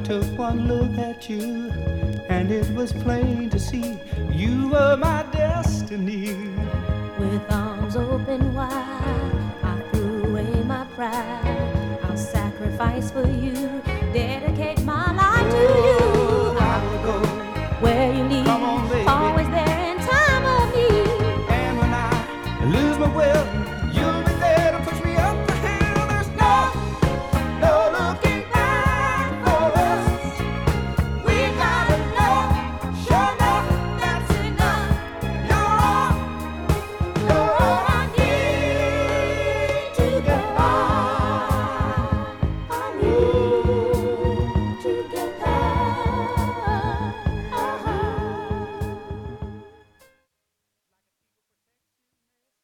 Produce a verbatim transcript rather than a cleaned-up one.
took one look at you, and it was plain to see you were my destiny. With arms open wide, I threw away my pride. I'll sacrifice for you